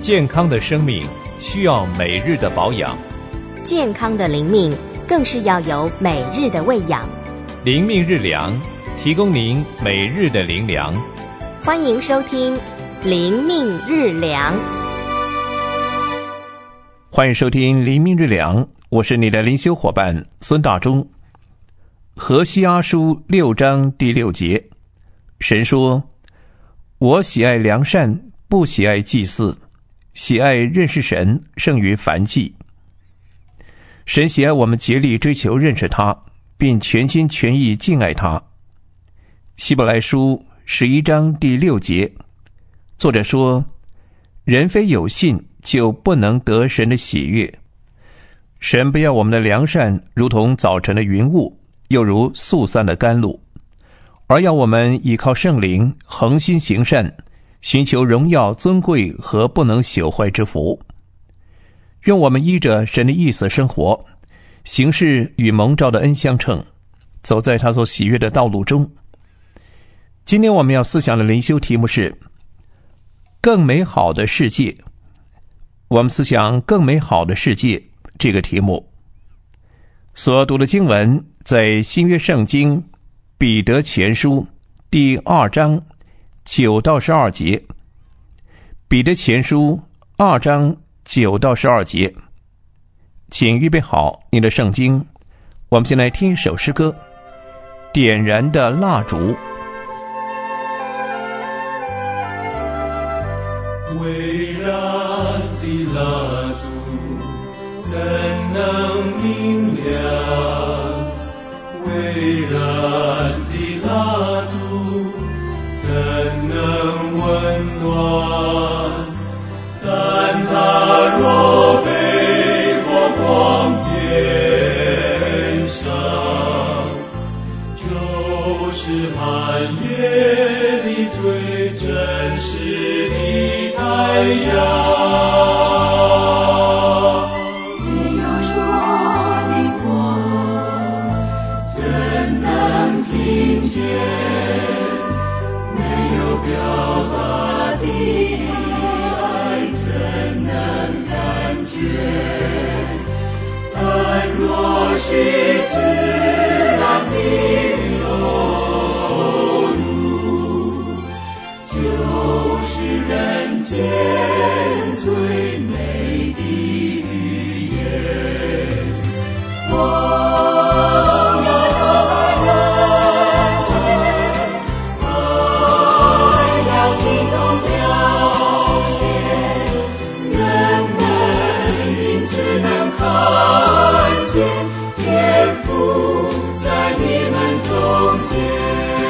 健康的生命需要每日的保养， 健康的灵命更是要有每日的喂养。 灵命日粮，提供您每日的灵粮。 欢迎收听灵命日粮。 欢迎收听灵命日粮，我是你的灵修伙伴孙大中。何西阿书6章第6节，神说：我喜爱良善，不喜爱祭祀，喜爱认识神胜于燔祭。神喜爱我们竭力追求认识他，并全心全意敬爱他。希伯来书11章第6节，作者说：人非有信，就不能得神的喜悦。神不要我们的良善如同早晨的云雾，又如速散的甘露，而要我们依靠圣灵，恒心行善，寻求荣耀尊贵和不能朽坏之福。愿我们依着神的意思生活，行事与蒙召的恩相称，走在他所喜悦的道路中。今天我们要思想的灵修题目是更美好的世界。我们思想更美好的世界这个题目，所读的经文在新约圣经彼得前书第2章9到12节。彼得前书2章9到12节，请预备好你的圣经，我们先来听一首诗歌，点燃的蜡烛。 微燃的蜡烛怎能明亮？微燃的蜡烛怎能温暖？但它若被火光点上，就是寒夜里最真实的太阳。 没有说的话怎能听见？没有表达的爱怎能感觉？但若是自然的流露，就是人间最美的语言。光要照在人间，爱要行动表现，人们因此能看见天父在你们中间。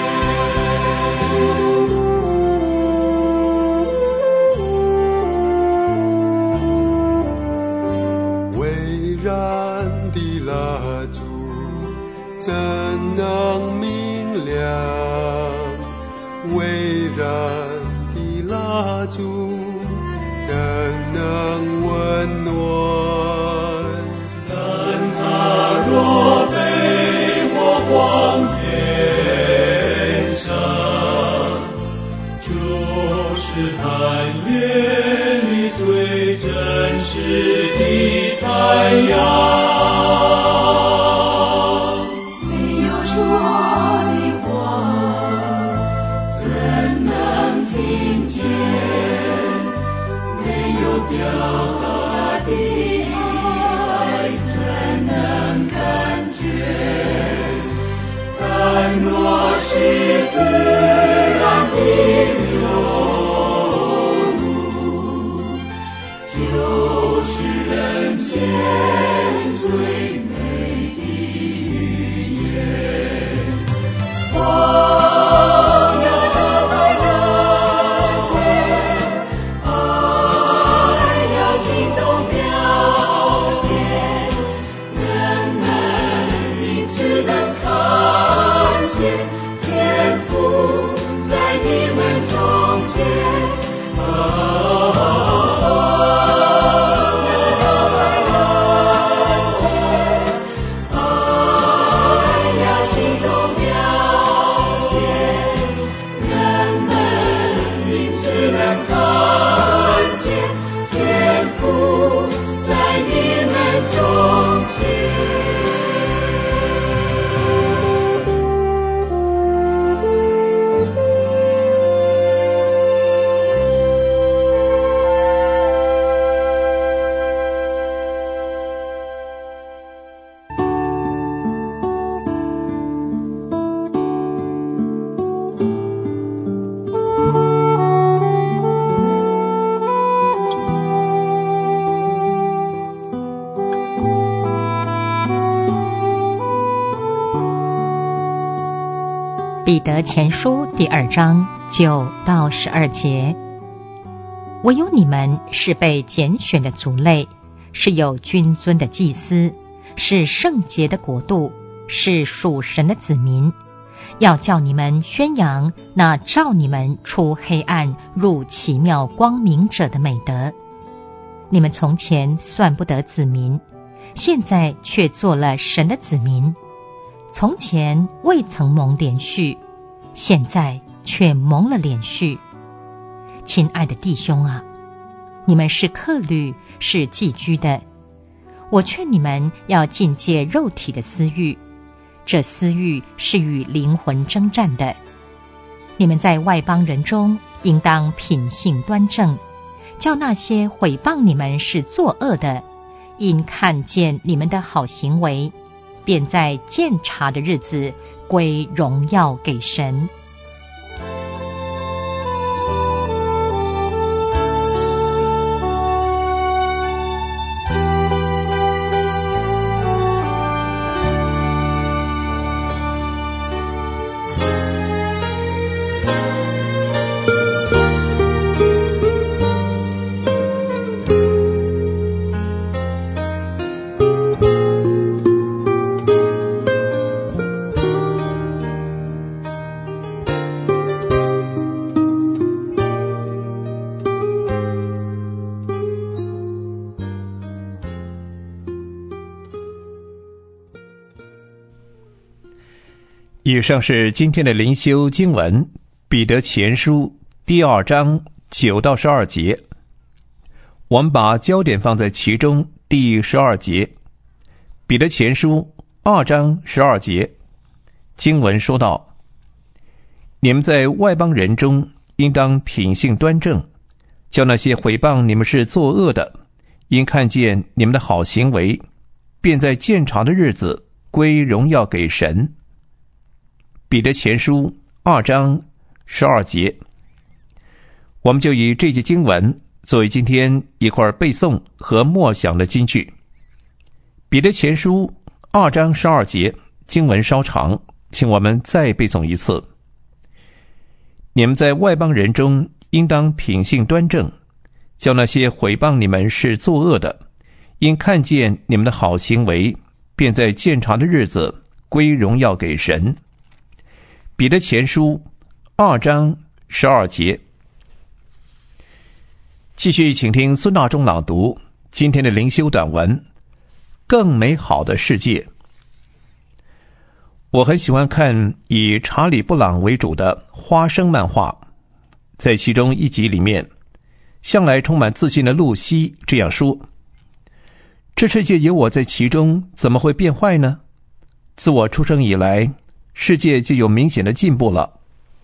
微燃的蜡烛怎能明亮？微燃的蜡烛怎能温暖？但它若被火光点上，就是寒夜里最真实的太阳。 没有说的话怎能听见？没有表达的爱怎能感觉？但若是自然的流露，就是人间最美的语言。光要照在人间，爱要行动表现，人们因此能看见天父彼得前书第2章9到12节，唯有你们是被拣选的族类，是有君尊的祭司，是圣洁的国度，是属神的子民，要叫你们宣扬那召你们出黑暗入奇妙光明者的美德。你们从前算不得子民，现在却做了神的子民。从前未曾蒙连续，现在却蒙了连续。亲爱的弟兄啊，你们是客旅，是寄居的。我劝你们要禁戒肉体的私欲，这私欲是与灵魂征战的。你们在外邦人中应当品性端正，叫那些毁谤你们是作恶的，因看见你们的好行为，便在鉴察的日子归荣耀给神。 以上是今天的灵修经文，彼得前书第2章9到12节。我们把焦点放在其中第12节。彼得前书2章12节，经文说道：你们在外邦人中应当品性端正，叫那些毁谤你们是作恶的，因看见你们的好行为，便在鉴察的日子归荣耀给神。彼得前书2章12节，我们就以这节经文作为今天一块背诵和默想的金句。彼得前书2章12节，经文稍长，请我们再背诵一次。你们在外邦人中应当品性端正，叫那些毁谤你们是作恶的，因看见你们的好行为，便在鉴察的日子归荣耀给神。彼得前书2章12节。继续请听孙大中朗读今天的灵修短文《更美好的世界》。我很喜欢看以查理布朗为主的花生漫画，在其中一集里面，向来充满自信的露西这样说：这世界有我在其中，怎么会变坏呢？自我出生以来，世界就有明显的进步了。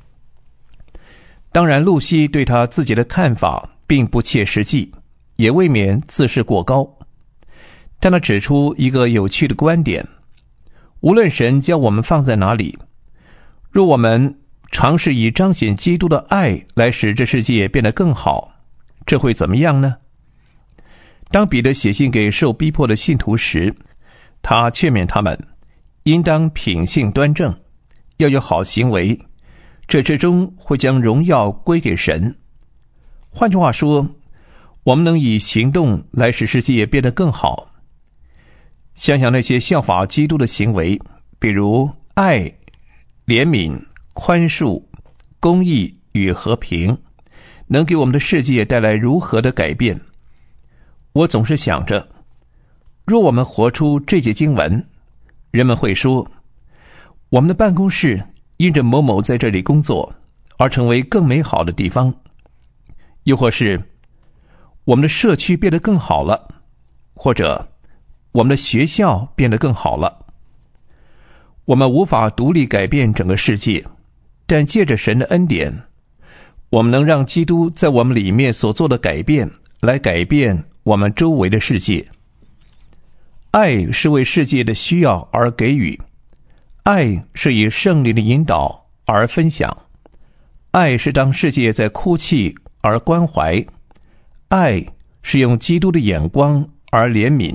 当然，露西对她自己的看法并不切实际，也未免自视过高。但她指出一个有趣的观点：无论神将我们放在哪里，若我们尝试以彰显基督的爱来使这世界变得更好，这会怎么样呢？当彼得写信给受逼迫的信徒时，他劝勉他们应当品性端正，要有好行为，这之中会将荣耀归给神。换句话说，我们能以行动来使世界变得更好。想想那些效法基督的行为，比如爱、怜悯、宽恕、公义与和平，能给我们的世界带来如何的改变。我总是想着，若我们活出这节经文，人们会说，我们的办公室因着某某在这里工作而成为更美好的地方，又或是我们的社区变得更好了，或者我们的学校变得更好了。我们无法独立改变整个世界，但借着神的恩典，我们能让基督在我们里面所做的改变来改变我们周围的世界。爱是为世界的需要而给予，爱是以圣灵的引导而分享，爱是当世界在哭泣而关怀，爱是用基督的眼光而怜悯。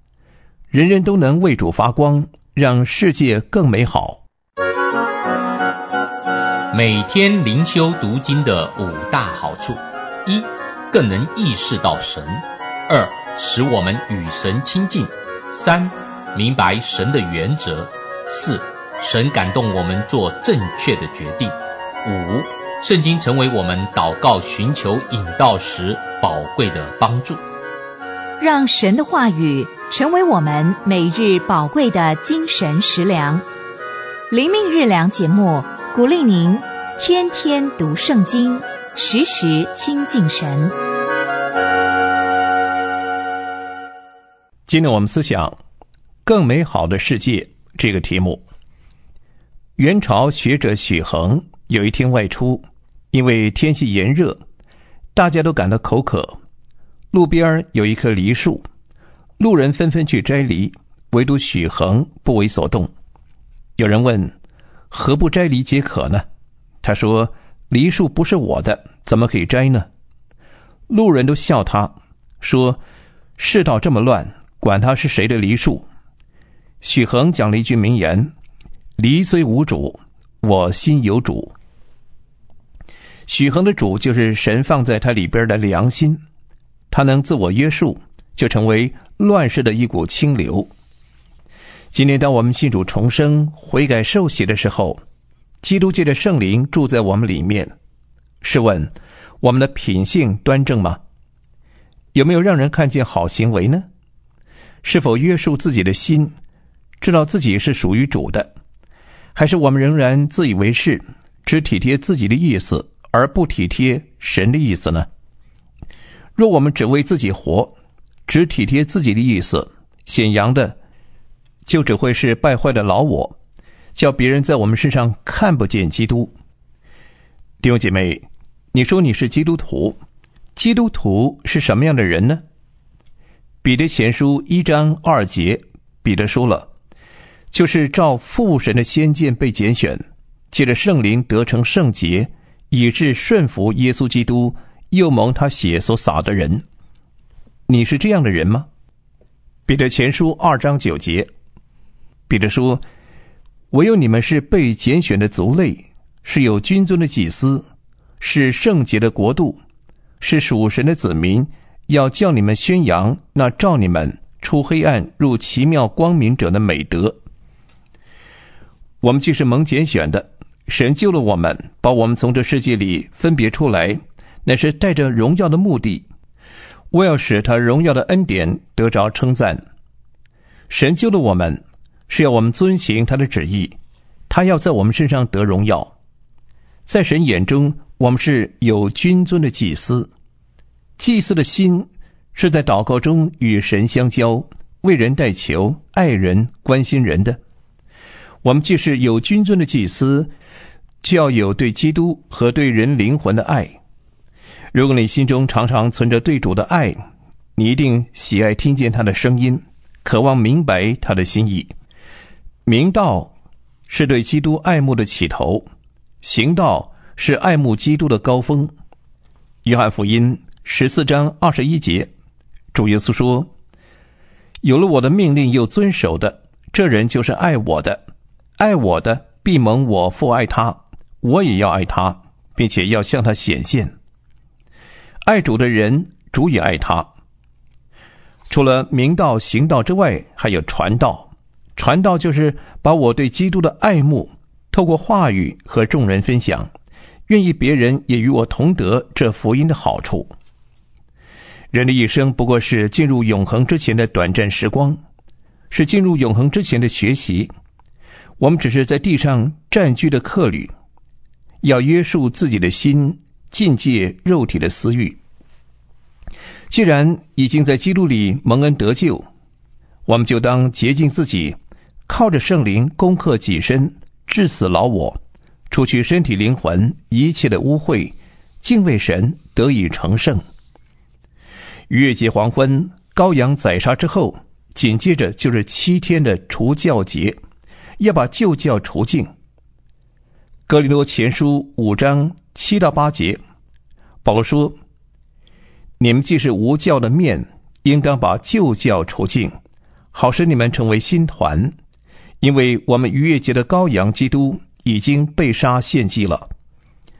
人人都能为主发光，让世界更美好。 每天灵修读经的5大好处：一、更能意识到神；二、使我们与神亲近；三、明白神的原则；四、神感动我们做正确的决定；五、圣经成为我们祷告寻求引导时宝贵的帮助。 让神的话语成为我们每日宝贵的精神食粮。灵命日粮节目鼓励您天天读圣经，时时亲近神。 今天我们思想更美好的世界这个题目。元朝学者许衡有一天外出，因为天气炎热，大家都感到口渴。路边有一棵梨树，路人纷纷去摘梨，唯独许衡不为所动。有人问，何不摘梨解渴呢？他说，梨树不是我的，怎么可以摘呢？路人都笑他，说，世道这么乱，管他是谁的梨树。许衡讲了一句名言，梨虽无主，我心有主。许衡的主就是神放在他里边的良心，他能自我约束，就成为乱世的一股清流。今天当我们信主重生，悔改受洗的时候，基督借着圣灵住在我们里面。试问，我们的品性端正吗？有没有让人看见好行为呢？是否约束自己的心，知道自己是属于主的？还是我们仍然自以为是，只体贴自己的意思，而不体贴神的意思呢？若我们只为自己活，只体贴自己的意思，显扬的就只会是败坏的老我，叫别人在我们身上看不见基督。弟兄姐妹，你说你是基督徒，基督徒是什么样的人呢？彼得前书1章2节，彼得说了，就是照父神的先见被拣选，借着圣灵得成圣洁，以致顺服耶稣基督，又蒙他血所洒的人。你是这样的人吗？彼得前书2章9节，彼得说，唯有你们是被拣选的族类，是有君尊的祭司，是圣洁的国度，是属神的子民，要叫你们宣扬那召你们出黑暗入奇妙光明者的美德。我们既是蒙拣选的，神救了我们，把我们从这世界里分别出来，乃是带着荣耀的目的，我要使他荣耀的恩典得着称赞。神救了我们，是要我们遵行他的旨意，他要在我们身上得荣耀。在神眼中，我们是有君尊的祭司。祭司的心是在祷告中与神相交，为人代求，爱人，关心人的。我们既是有君尊的祭司，就要有对基督和对人灵魂的爱。如果你心中常常存着对主的爱，你一定喜爱听见他的声音，渴望明白他的心意。明道是对基督爱慕的起头，行道是爱慕基督的高峰。约翰福音14章21节，主耶稣说，有了我的命令又遵守的，这人就是爱我的，爱我的必蒙我父爱他，我也要爱他，并且要向他显现。爱主的人，主也爱他。除了明道行道之外，还有传道。传道就是把我对基督的爱慕透过话语和众人分享，愿意别人也与我同得这福音的好处。人的一生不过是进入永恒之前的短暂时光，是进入永恒之前的学习。我们只是在地上占据的客旅，要约束自己的心，禁戒肉体的私欲。既然已经在基督里蒙恩得救，我们就当洁净自己，靠着圣灵攻克己身，治死老我，除去身体灵魂一切的污秽，敬畏神，得以成圣。逾越节黄昏，羔羊宰杀之后，紧接着就是7天的除酵节，要把旧酵除净。哥林多前书5章7到8节，保罗说，你们既是无酵的面，应当把旧酵除净，好使你们成为新团，因为我们逾越节的羔羊基督已经被杀献祭了，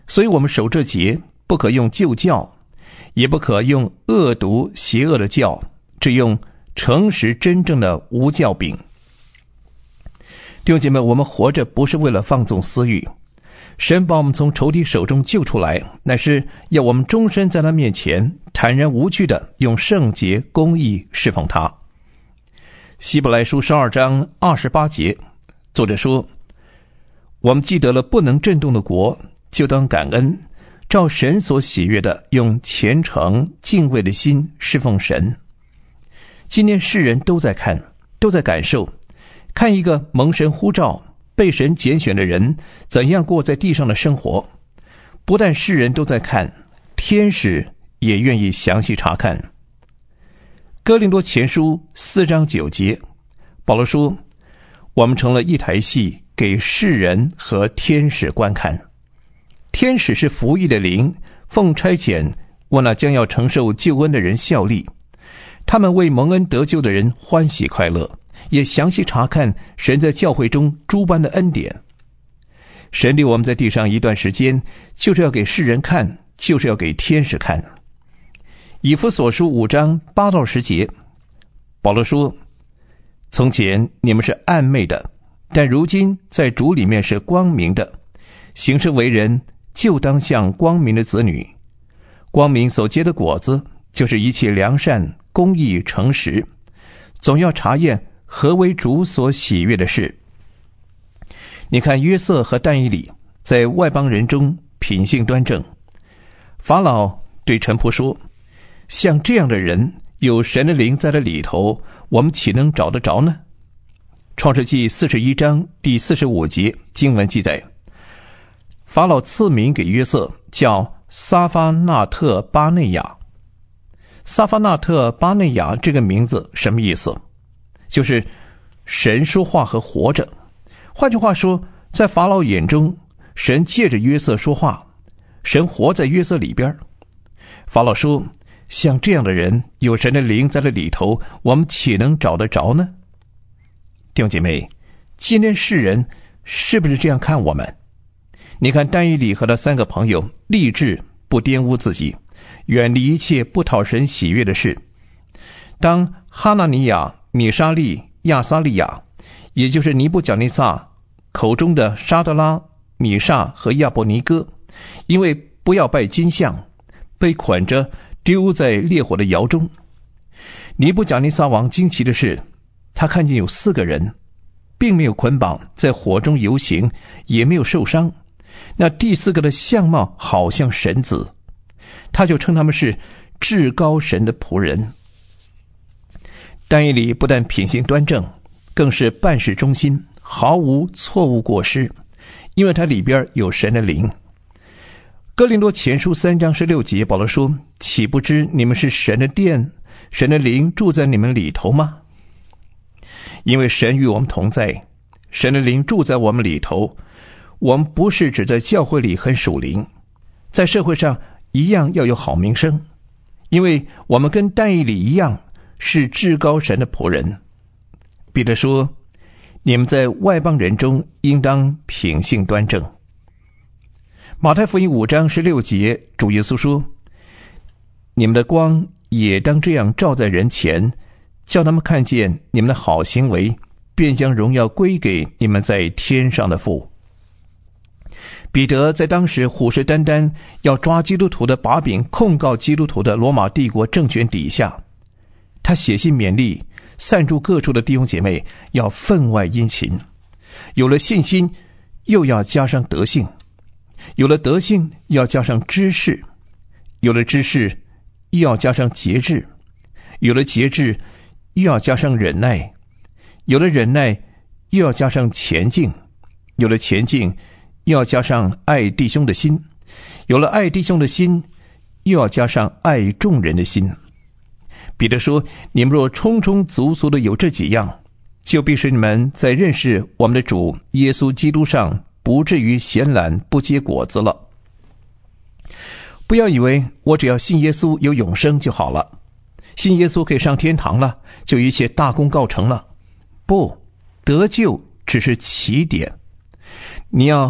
所以我们守这节，不可用旧教，也不可用恶毒邪恶的教，只用诚实真正的无教饼。弟兄姐妹，我们活着不是为了放纵私欲，神把我们从仇敌手中救出来，乃是要我们终身在他面前坦然无惧的用圣洁公义侍奉他。希伯来书12章28节，作者说，我们既得了不能震动的国，就当感恩，照神所喜悦的用虔诚敬畏的心侍奉神。今天世人都在看，都在感受，看一个蒙神呼召被神拣选的人怎样过在地上的生活。不但世人都在看，天使也愿意详细查看。哥林多前书4章9节，保罗说，我们成了一台戏，给世人和天使观看。天使是服役的灵，奉差遣为那将要承受救恩的人效力，他们为蒙恩得救的人欢喜快乐，也详细查看神在教会中诸般的恩典。神立我们在地上一段时间，就是要给世人看，就是要给天使看。以弗所书5章8到10节，保罗说，从前你们是暗昧的，但如今在主里面是光明的，行事为人就当像光明的子女。光明所结的果子，就是一切良善、公义、诚实，总要查验何为主所喜悦的事。你看约瑟和但以理在外邦人中品性端正，法老对臣仆说，像这样的人，有神的灵在这里头，我们岂能找得着呢？创世纪41章第45节经文记载，法老赐名给约瑟，叫撒法纳特巴内亚。撒法纳特巴内亚这个名字什么意思？就是神说话和活着。换句话说，在法老眼中，神借着约瑟说话，神活在约瑟里边。法老说，像这样的人，有神的灵在这里头，我们岂能找得着呢？弟兄姐妹，今天世人是不是这样看我们？你看但以理和他3个朋友立志不玷污自己，远离一切不讨神喜悦的事。当哈拿尼亚、米沙利、亚撒利亚，也就是尼布甲尼撒口中的沙德拉、米煞和亚伯尼哥，因为不要拜金像，被捆着丢在烈火的窑中。尼布甲尼撒王惊奇的是，他看见有4个人并没有捆绑，在火中游行，也没有受伤。那第4个的相貌好像神子，他就称他们是至高神的仆人。但以理不但品行端正，更是办事忠心，毫无错误过失，因为他里边有神的灵。哥林多前书3章16节，保罗说，岂不知你们是神的殿，神的灵住在你们里头吗？因为神与我们同在，神的灵住在我们里头。我们不是只在教会里很属灵，在社会上一样要有好名声，因为我们跟但以理一样是至高神的仆人。彼得说，你们在外邦人中应当品性端正。马太福音5章16节，主耶稣说，你们的光也当这样照在人前，叫他们看见你们的好行为，便将荣耀归给你们在天上的父。彼得在当时虎视眈眈要抓基督徒的把柄，控告基督徒的罗马帝国政权底下，他写信勉励散住各处的弟兄姐妹要分外殷勤。有了信心，又要加上德性；有了德性，要加上知识；有了知识，又要加上节制；有了节制，又要加上忍耐；有了忍耐，又要加上前进；有了前进，又要加上爱弟兄的心；有了爱弟兄的心，又要加上爱众人的心。彼得说，你们若充充足足的有这几样，就必使你们在认识我们的主耶稣基督上不至于闲懒不结果子了。不要以为我只要信耶稣有永生就好了，信耶稣可以上天堂了，就一切大功告成了。不，得救只是起点，你要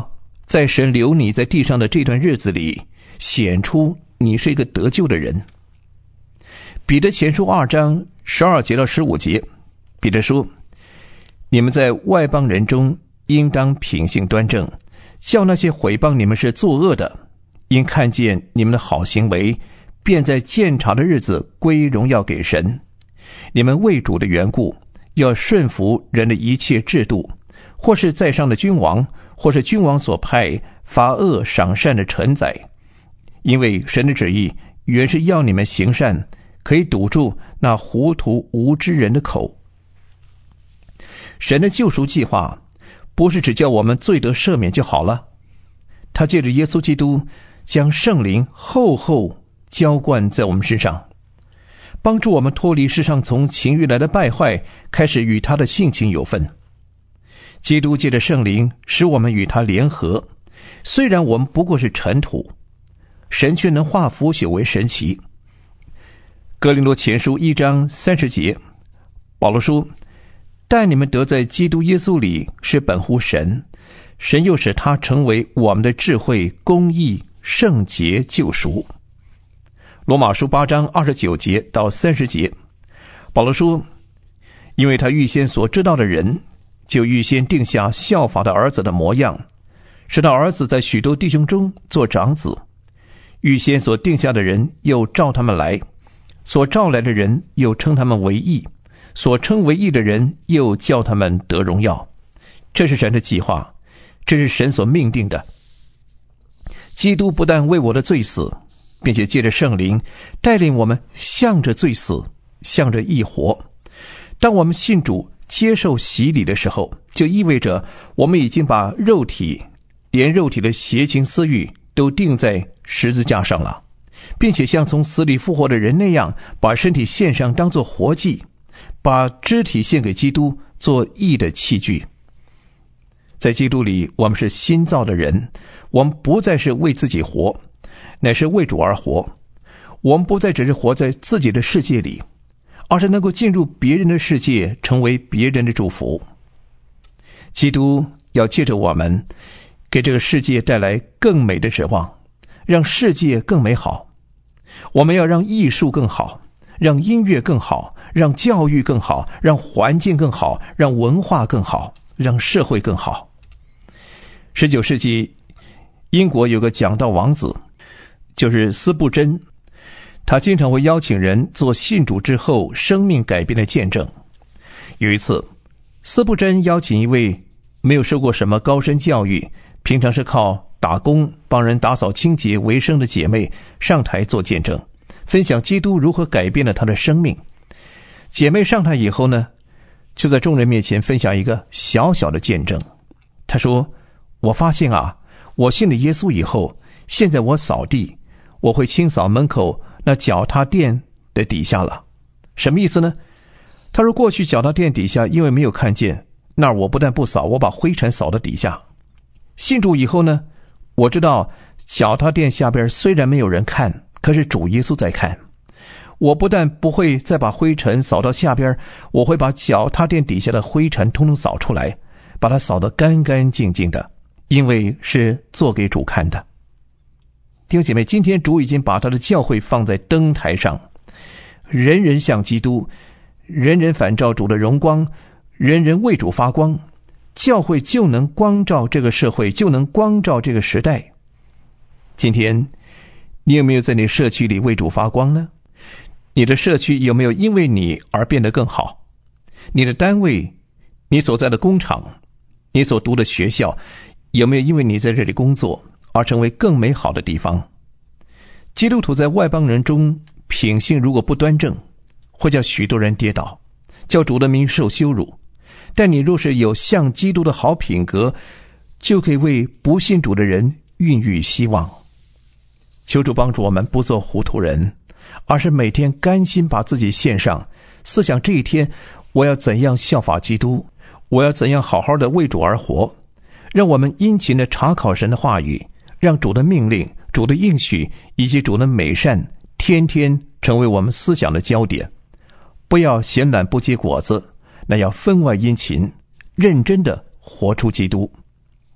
在神留你在地上的这段日子里，显出你是一个得救的人。彼得前书2章12节到15节，彼得说：你们在外邦人中应当品性端正，叫那些毁谤你们是作恶的，因看见你们的好行为，便在鉴察的日子归荣耀给神。你们为主的缘故，要顺服人的一切制度，或是在上的君王，或是君王所派罚恶赏善的臣宰。因为神的旨意原是要你们行善，可以堵住那糊涂无知人的口。神的救赎计划不是只叫我们罪得赦免就好了，他借着耶稣基督将圣灵厚厚浇灌在我们身上，帮助我们脱离世上从情欲来的败坏，开始与他的性情有分。基督借着圣灵使我们与他联合，虽然我们不过是尘土，神却能化腐朽为神奇。哥林多前书1章30节，保罗说：但你们得在基督耶稣里是本乎神，神又使他成为我们的智慧、公义、圣洁、救赎。罗马书8章29节到30节，保罗说：因为他预先所知道的人，就预先定下效法的儿子的模样，使他儿子在许多弟兄中做长子。预先所定下的人，又召他们来；所召来的人，又称他们为义；所称为义的人，又叫他们得荣耀。这是神的计划，这是神所命定的。基督不但为我的罪死，并且借着圣灵带领我们向着罪死，向着义活。当我们信主接受洗礼的时候，就意味着我们已经把肉体，连肉体的邪情私欲都钉在十字架上了，并且像从死里复活的人那样，把身体献上当作活祭，把肢体献给基督做义的器具。在基督里，我们是新造的人，我们不再是为自己活，乃是为主而活。我们不再只是活在自己的世界里，而是能够进入别人的世界，成为别人的祝福。基督要借着我们，给这个世界带来更美的指望，让世界更美好。我们要让艺术更好，让音乐更好，让教育更好，让环境更好，让文化更好，让社会更好。19世纪，英国有个讲道王子，就是斯布真，他经常会邀请人做信主之后生命改变的见证。有一次，斯布真邀请一位没有受过什么高深教育，平常是靠打工帮人打扫清洁为生的姐妹上台做见证，分享基督如何改变了她的生命。姐妹上台以后呢，就在众人面前分享一个小小的见证。她说：我发现我信了耶稣以后，现在我扫地，我会清扫门口那脚踏垫的底下了。什么意思呢？他说过去脚踏垫底下因为没有看见，那儿我不但不扫，我把灰尘扫到底下。信主以后呢，我知道脚踏垫下边虽然没有人看，可是主耶稣在看。我不但不会再把灰尘扫到下边，我会把脚踏垫底下的灰尘通通扫出来，把它扫得干干净净的，因为是做给主看的。弟兄姐妹，今天主已经把他的教会放在灯台上，人人向基督，人人反照主的荣光，人人为主发光，教会就能光照这个社会，就能光照这个时代。今天你有没有在你社区里为主发光呢？你的社区有没有因为你而变得更好？你的单位，你所在的工厂，你所读的学校，有没有因为你在这里工作而成为更美好的地方？基督徒在外邦人中品性如果不端正，会叫许多人跌倒，叫主的名受羞辱。但你若是有像基督的好品格，就可以为不信主的人孕育希望。求主帮助我们不做糊涂人，而是每天甘心把自己献上，思想这一天我要怎样效法基督，我要怎样好好的为主而活。让我们殷勤的查考神的话语，让主的命令、主的应许以及主的美善天天成为我们思想的焦点。不要闲懒不结果子，那要分外殷勤，认真的活出基督。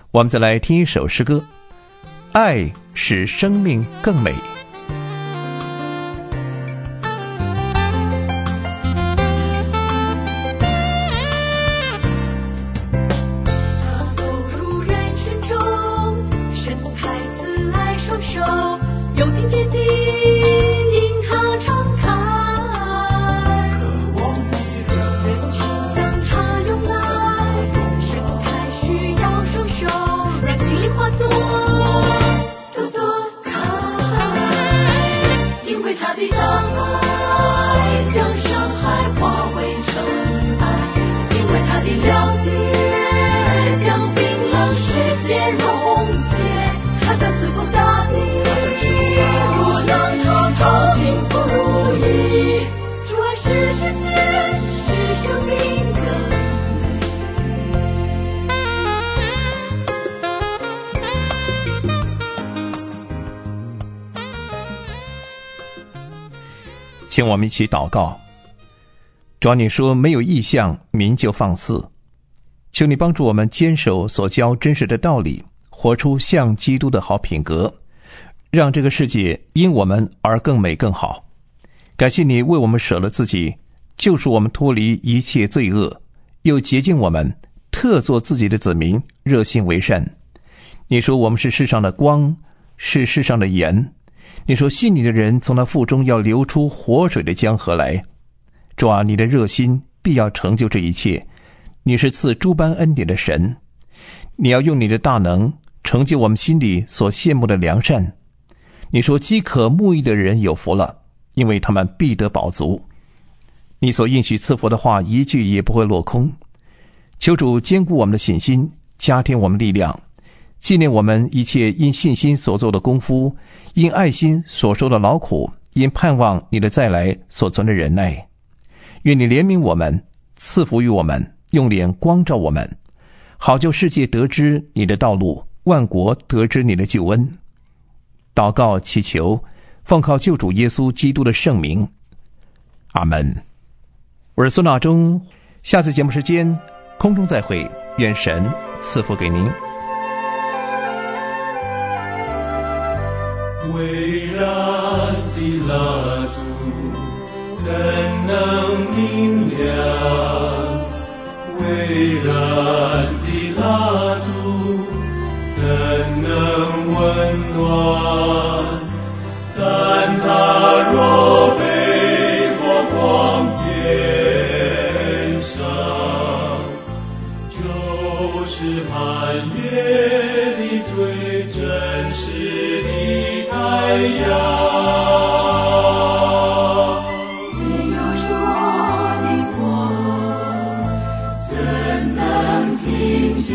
我们再来听一首诗歌，爱使生命更美。请我们一起祷告。主啊，你说没有异象，民就放肆。求你帮助我们坚守所教真实的道理，活出像基督的好品格，让这个世界因我们而更美更好。感谢你为我们舍了自己，救赎我们脱离一切罪恶，又洁净我们，特作自己的子民，热心为善。你说我们是世上的光，是世上的盐。你说信你的人从那腹中要流出活水的江河来。主啊，你的热心必要成就这一切。你是赐诸般恩典的神，你要用你的大能成就我们心里所羡慕的良善。你说饥渴慕义的人有福了，因为他们必得饱足。你所应许赐福的话，一句也不会落空。求主坚固我们的信心，加添我们力量，纪念我们一切因信心所做的功夫，因爱心所受的劳苦，因盼望你的再来所存的忍耐。愿你怜悯我们，赐福于我们，用脸光照我们，好叫世界得知你的道路，万国得知你的救恩。祷告祈求，奉靠救主耶稣基督的圣名，阿们。我是孙大中，下次节目时间空中再会，愿神赐福给您。 微燃的蜡烛怎能明亮？微燃的蜡烛怎能温暖？但它若被火光点上，就是寒夜里最真实的太阳。 没有说的话，怎能听见？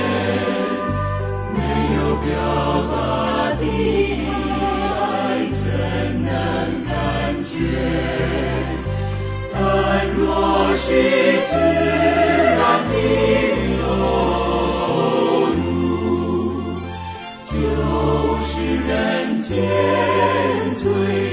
没有表达的爱，怎能感觉？但若是自然的流露，就是人间最